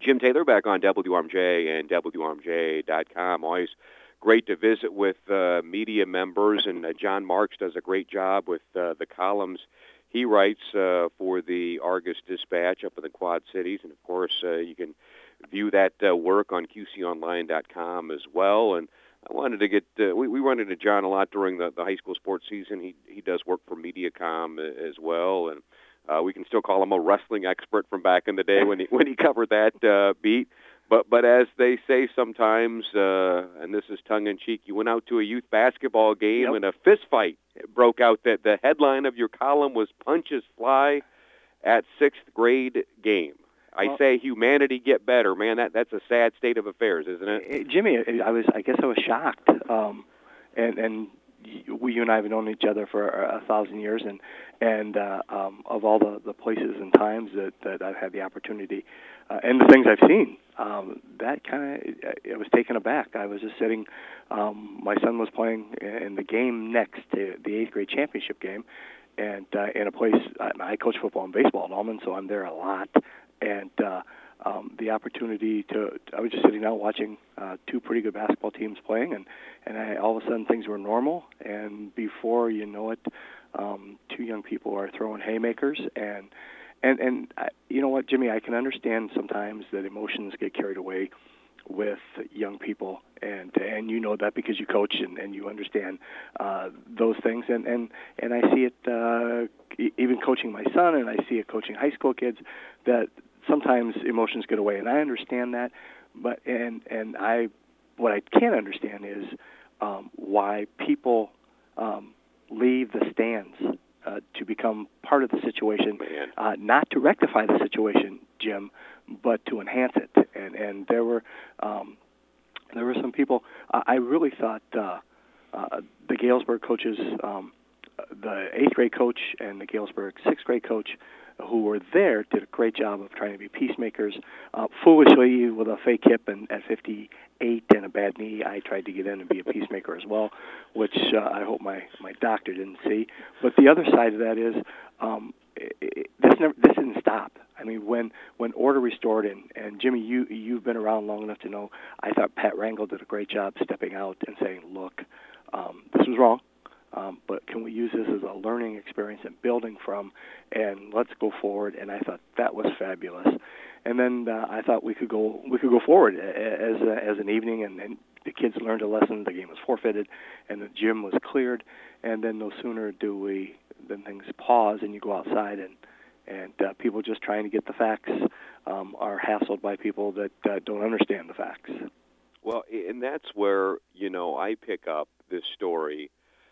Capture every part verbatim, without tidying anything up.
Jim Taylor back on W R M J and W R M J dot com. Always great to visit with uh, media members, and uh, John Marks does a great job with uh, the columns he writes uh, for the Argus Dispatch up in the Quad Cities. And, of course, uh, you can view that uh, work on Q C online dot com as well. And I wanted to get uh, – we, we run into John a lot during the, the high school sports season. He he does work for Mediacom as well, and uh, we can still call him a wrestling expert from back in the day when he when he covered that uh, beat. But but as they say sometimes, uh, and this is tongue-in-cheek, you went out to a youth basketball game Yep. and a fist fight broke out. That the headline of your column was "Punches Fly at Sixth Grade Game." I Well, say humanity get better, man. That that's a sad state of affairs, isn't it? eh, Jimmy, I was I guess I was shocked, um, and and y- we you and I have known each other for a, a thousand years, and and uh, um, of all the, the places and times that, that I've had the opportunity, uh, and the things I've seen, um, that kind of I was taken aback. I was just sitting. Um, my son was playing in the game next to the eighth grade championship game, and uh, in a place I, I coach football and baseball in Ullman, so I'm there a lot. And uh, um, the opportunity to, I was just sitting down watching uh, two pretty good basketball teams playing, and, and I, all of a sudden things were normal, and before you know it, um, two young people are throwing haymakers, and, and, and I, you know what, Jimmy, I can understand sometimes that emotions get carried away with young people, and and you know that because you coach and, and you understand uh, those things, and, and, and I see it uh, e- even coaching my son, and I see it coaching high school kids, that sometimes emotions get away, and I understand that, but and and I what I can't understand is um, why people um, leave the stands uh, to become part of the situation, uh, not to rectify the situation, Jim, but to enhance it. And and there were um, there were some people. Uh, I really thought uh, uh, the Galesburg coaches, um, the eighth grade coach and the Galesburg sixth grade coach, who were there, did a great job of trying to be peacemakers. Uh, foolishly, with a fake hip and at fifty-eight and a bad knee, I tried to get in and be a peacemaker as well, which uh, I hope my, my doctor didn't see. But the other side of that is um, it, it, this never this didn't stop. I mean, when, when order restored, and, and Jimmy, you you've been around long enough to know, I thought Pat Rangel did a great job stepping out and saying, look, um, this was wrong. Um, but can we use this as a learning experience and building from, and let's go forward. And I thought that was fabulous. And then uh, I thought we could go we could go forward as a, as an evening, and, and the kids learned a lesson. The game was forfeited, and the gym was cleared. And then no sooner do we than things pause, and you go outside, and and uh, people just trying to get the facts um, are hassled by people that uh, don't understand the facts. Well, and that's where you know I pick up this story.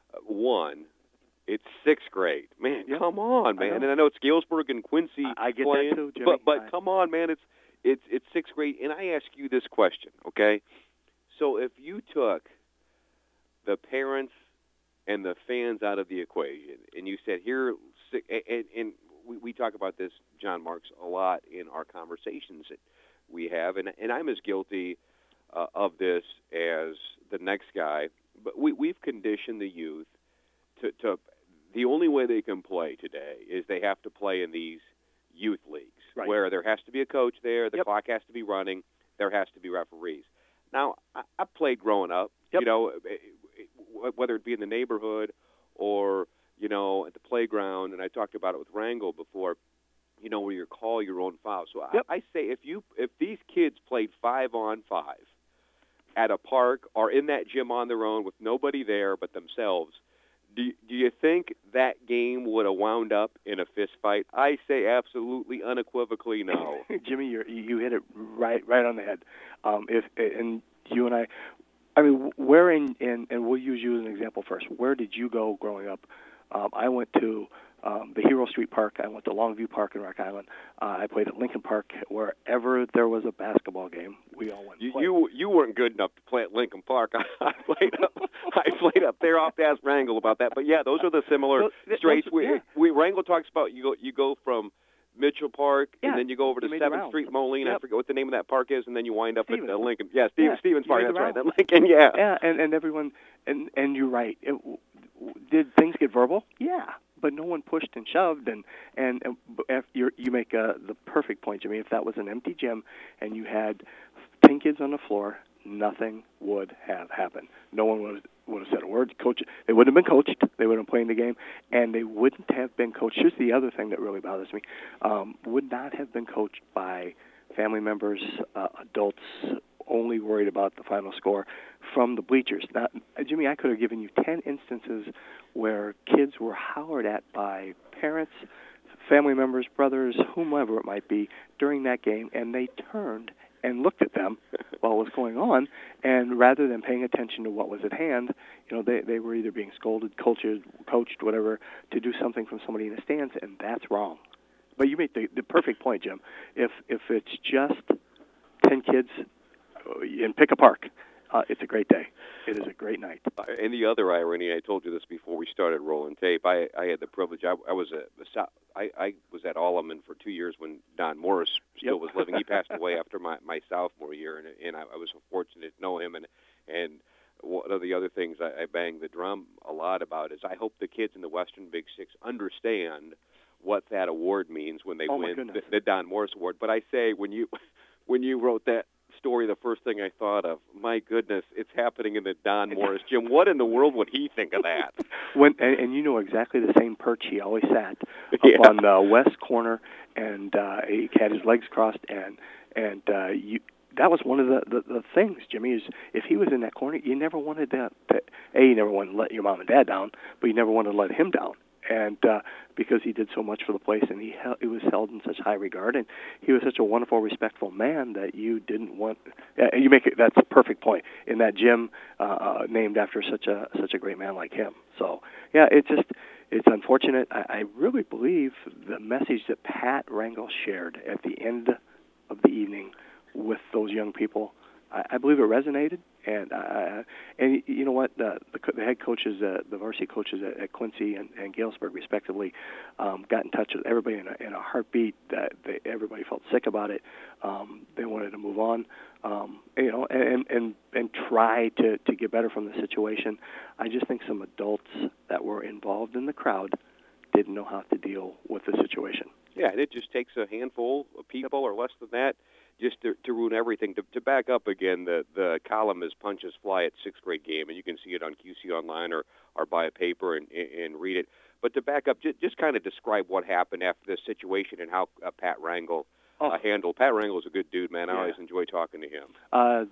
One, it's sixth grade. Man, Yep. come on, man. I and I know it's Galesburg and Quincy I, I get playing, that too, Jimmy. but but I, come on, man. It's it's it's sixth grade, and I ask you this question, okay? So if you took the parents and the fans out of the equation, and you said here, and, and we, we talk about this, John Marks, a lot in our conversations that we have, and and I'm as guilty uh, of this as the next guy. But we, we've conditioned the youth to, to the only way they can play today is they have to play in these youth leagues, right, where there has to be a coach there, the yep. clock has to be running, there has to be referees. Now, I, I played growing up, yep. you know, whether it be in the neighborhood or, you know, at the playground, and I talked about it with Rangel before, you know, where you call your own foul. So yep. I, I say if you if these kids played five on five, at a park or in that gym on their own with nobody there but themselves, do, do you think that game would have wound up in a fist fight? I say absolutely, unequivocally no. Jimmy, you're, you hit it right right on the head. Um, if and you and I, I mean, where in, in and we'll use you as an example first. Where did you go growing up? Um, I went to um, the Hero Street Park. I went to Longview Park in Rock Island. Uh, I played at Lincoln Park. Wherever there was a basketball game, we all went. You and you, you weren't good enough to play at Lincoln Park. I, I played up. I played up there. Off to ask Rangel about that. But yeah, those are the similar those, straights. Those, we, yeah. we Rangel talks about you go you go from Mitchell Park, yeah, and then you go over to seventh Street, Moline. Yep. I forget what the name of that park is, and then you wind up Stevens. at uh, Lincoln. Yeah, Steve, yeah. Stevens Park. That's right. That Lincoln. Yeah. Yeah, and, and everyone, and and you're right. It, did things get verbal? Yeah, but no one pushed and shoved, and and, and if you're, you make uh, the perfect point, Jimmy. If that was an empty gym and you had ten kids on the floor, nothing would have happened. No one would would have said a word. Coach, they wouldn't have been coached. They would have been playing the game, and they wouldn't have been coached. Here's the other thing that really bothers me: um, would not have been coached by family members, uh, adults, only worried about the final score from the bleachers. Now, Jimmy, I could have given you ten instances where kids were hollered at by parents, family members, brothers, whomever it might be, during that game, and they turned and looked at them while it was going on, and rather than paying attention to what was at hand, you know, they, they were either being scolded, coached, coached, whatever, to do something from somebody in the stands, and that's wrong. But you make the, the perfect point, Jim. If if it's just ten kids in Pick a Park, uh, it's a great day. It is a great night. Uh, and the other irony, I told you this before we started rolling tape. I, I had the privilege. I, I was a, I, I was at Alleman for two years when Don Morris still Yep. was living. He passed away after my, my sophomore year, and and I, I was fortunate to know him. And and one of the other things I, I bang the drum a lot about is I hope the kids in the Western Big Six understand what that award means when they Oh, my win the, goodness. the Don Morris Award. But I say when you when you wrote that story, the first thing I thought of, my goodness, it's happening in the Don Morris gym. What in the world would he think of that? When and, and you know exactly the same perch he always sat up Yeah. on the west corner, and uh, he had his legs crossed, and and uh, you. That was one of the, the, the things, Jimmy, is if he was in that corner, you never wanted to, to, A, you never wanted to let your mom and dad down, but you never wanted to let him down. And uh, because he did so much for the place, and he, held, he was held in such high regard, and he was such a wonderful, respectful man that you didn't want. Uh, you make it. That's a perfect point in that gym uh, uh, named after such a such a great man like him. So yeah, it's just it's unfortunate. I, I really believe the message that Pat Rangel shared at the end of the evening with those young people, I, I believe it resonated. And uh, and you know what, the, the, the head coaches, uh, the varsity coaches at, at Quincy and, and Galesburg, respectively, um, got in touch with everybody in a, in a heartbeat. That they, everybody felt sick about it. Um, they wanted to move on, um, you know, and and and try to, to get better from the situation. I just think some adults that were involved in the crowd didn't know how to deal with the situation. Yeah, and it just takes a handful of people or less than that just to, to ruin everything. To, to back up again, the, the column is Punches Fly at sixth grade game, and you can see it on Q C Online or, or buy a paper and, and read it. But to back up, just, just kind of describe what happened after this situation and how uh, Pat Rangel uh, Oh. handled. Pat Rangel's a good dude, man. I Yeah. always enjoy talking to him. Uh,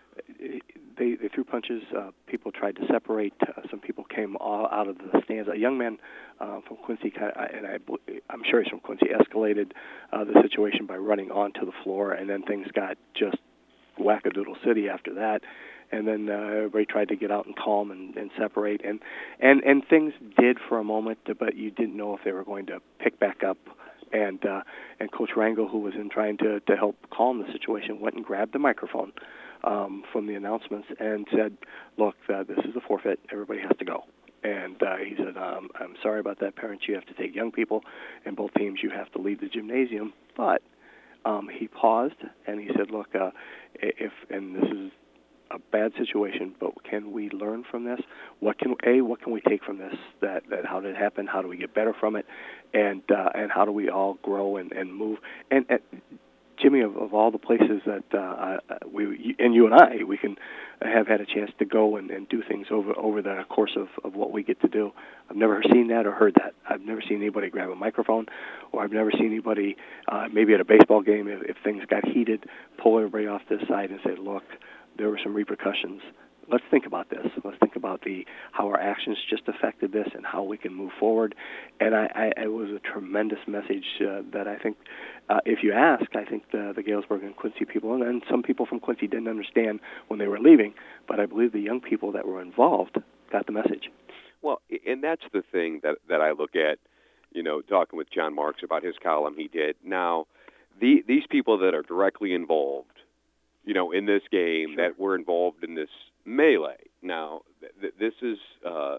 they, they threw punches. Uh, people tried to separate. Uh, some people came all out of the stands. A young man uh, from Quincy, kind of, and I, I'm sure he's from Quincy, escalated uh, the situation by running onto the floor, and then things got just wackadoodle city after that. And then uh, everybody tried to get out and calm and, and separate, and, and and things did for a moment, but you didn't know if they were going to pick back up. And uh, and Coach Rangel, who was in trying to, to help calm the situation, went and grabbed the microphone um, from the announcements and said, "Look, uh, this is a forfeit. Everybody has to go." And uh, he said, um, "I'm sorry about that, parents. You have to take young people, and both teams you have to leave the gymnasium." But um, he paused and he said, "Look, uh, if and this is a bad situation, but can we learn from this? What can a what can we take from this? That, that how did it happen? How do we get better from it? And uh, and how do we all grow and, and move?" And, and Jimmy, of, of all the places that uh, we and you and I, we can have had a chance to go and, and do things over over the course of, of what we get to do. I've never seen that or heard that. I've never seen anybody grab a microphone, or I've never seen anybody, uh, maybe at a baseball game, if, if things got heated, pull everybody off this side and say, "Look, there were some repercussions. Let's think about this. Let's think about the how our actions just affected this and how we can move forward." And I, I, it was a tremendous message uh, that I think, uh, if you ask, I think the, the Galesburg and Quincy people, and, and some people from Quincy didn't understand when they were leaving, but I believe the young people that were involved got the message. Well, and that's the thing that, that I look at, you know, talking with John Marks about his column he did. Now, the, these people that are directly involved, you know, in this game, Sure. that were involved in this melee. Now, th- this is, uh,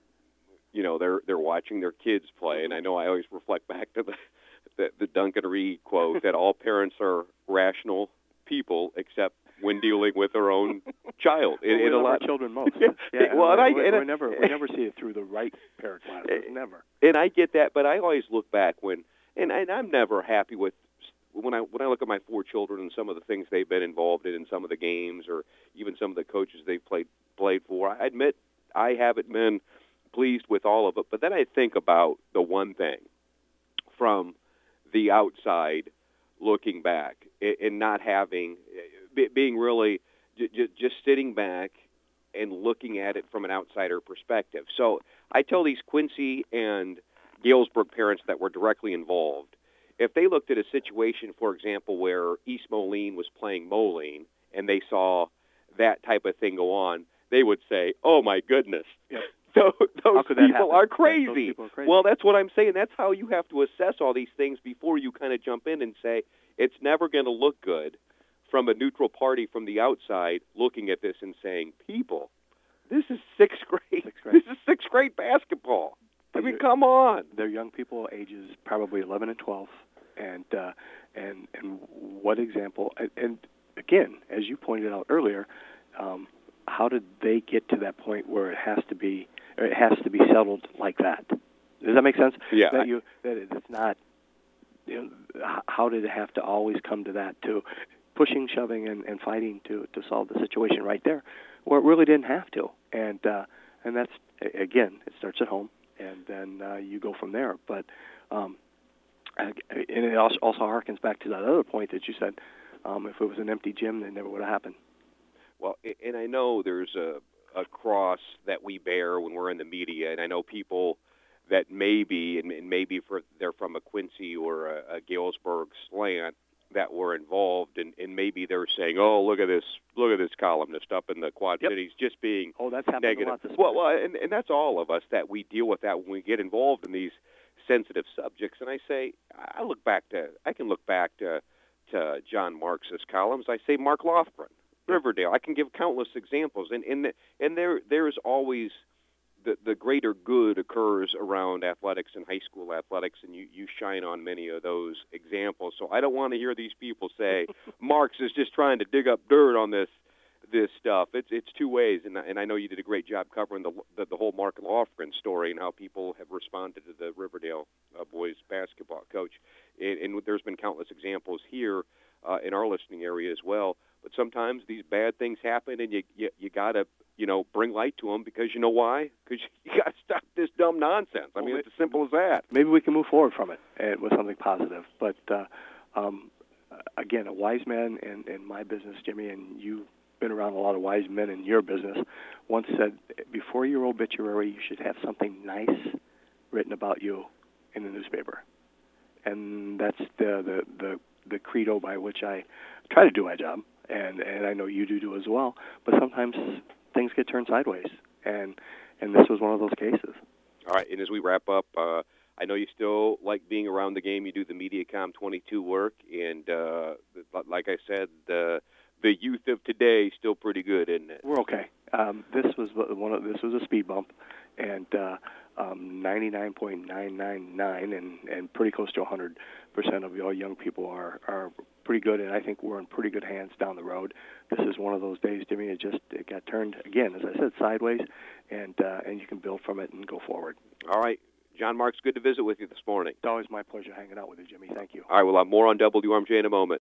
you know, they're they're watching their kids play, and I know I always reflect back to the the, the Duncan Reed quote that all parents are rational people except when dealing with their own child. Well, in, we in a love lot. our children most. Yeah, well, and we, I, we, and we never we never see it through the right pair of glasses. Never. And I get that, but I always look back when, and, and I'm never happy with when I when I look at my four children and some of the things they've been involved in, in some of the games, or even some of the coaches they've played played for. I admit I haven't been pleased with all of it, but then I think about the one thing from the outside looking back and not having, being really just sitting back and looking at it from an outsider perspective. So I tell these Quincy and Galesburg parents that were directly involved, if they looked at a situation, for example, where East Moline was playing Moline and they saw that type of thing go on, they would say, oh, my goodness, yep. those, those, people are crazy. those people are crazy. Well, that's what I'm saying. That's how you have to assess all these things before you kind of jump in and say, it's never going to look good from a neutral party from the outside looking at this and saying, people, this is sixth grade. Sixth grade. This is sixth grade basketball. I mean, come on. They're young people, ages probably eleven and twelve, and uh, and and what example? And, and again, as you pointed out earlier, um, how did they get to that point where it has to be, or it has to be settled like that? Does that make sense? Yeah. That you that it's not. You know, how did it have to always come to that? To pushing, shoving, and, and fighting to, to solve the situation right there, where it really didn't have to. And uh, and that's again, it starts at home, and then uh, you go from there. But um, and it also, also harkens back to that other point that you said. Um, if it was an empty gym, then it never would have happened. Well, and I know there's a, a cross that we bear when we're in the media, and I know people that maybe, and maybe for, they're from a Quincy or a, a Galesburg slant that were involved, and, and maybe they're saying, "Oh, look at this, look at this columnist up in the Quad yep. Cities, just being oh, that's happened negative." A lot this well, well, and, and that's all of us that we deal with that when we get involved in these sensitive subjects. And I say, I look back to, I can look back to, to John Marks' columns. I say Mark Lofgren, Riverdale. I can give countless examples, and and the, and there there is always the the greater good occurs around athletics and high school athletics, and you you shine on many of those examples. So I don't want to hear these people say Marks is just trying to dig up dirt on this this stuff. It's it's two ways, and and I know you did a great job covering the the, the whole Mark Lofgren story and how people have responded to the Riverdale uh, boys basketball coach, and, and there's been countless examples here uh, in our listening area as well. But sometimes these bad things happen, and you you, you got to, you know, bring light to them, because you know why? Because you got to stop this dumb nonsense. I mean, well, it's as simple as that. Maybe we can move forward from it and with something positive. But uh, um, again, a wise man in, in my business, Jimmy, and you've been around a lot of wise men in your business, once said, before your obituary, you should have something nice written about you in the newspaper. And that's the the, the, the credo by which I try to do my job. And and I know you do do as well, but sometimes things get turned sideways, and and this was one of those cases. All right, and as we wrap up, uh, I know you still like being around the game. You do the MediaCom twenty-two work, and uh, like I said, the the youth of today is still pretty good, isn't it? We're okay. Um, this was one of this was a speed bump, and uh, um, ninety-nine point nine nine nine, and and pretty close to one hundred percent of all young people are are. pretty good, and I think we're in pretty good hands down the road. This is one of those days, Jimmy. It just it got turned again, as I said, sideways, and uh, and you can build from it and go forward. All right, John Marks, good to visit with you this morning. It's always my pleasure hanging out with you, Jimmy. Thank you. All right, we'll have more on W R M J in a moment.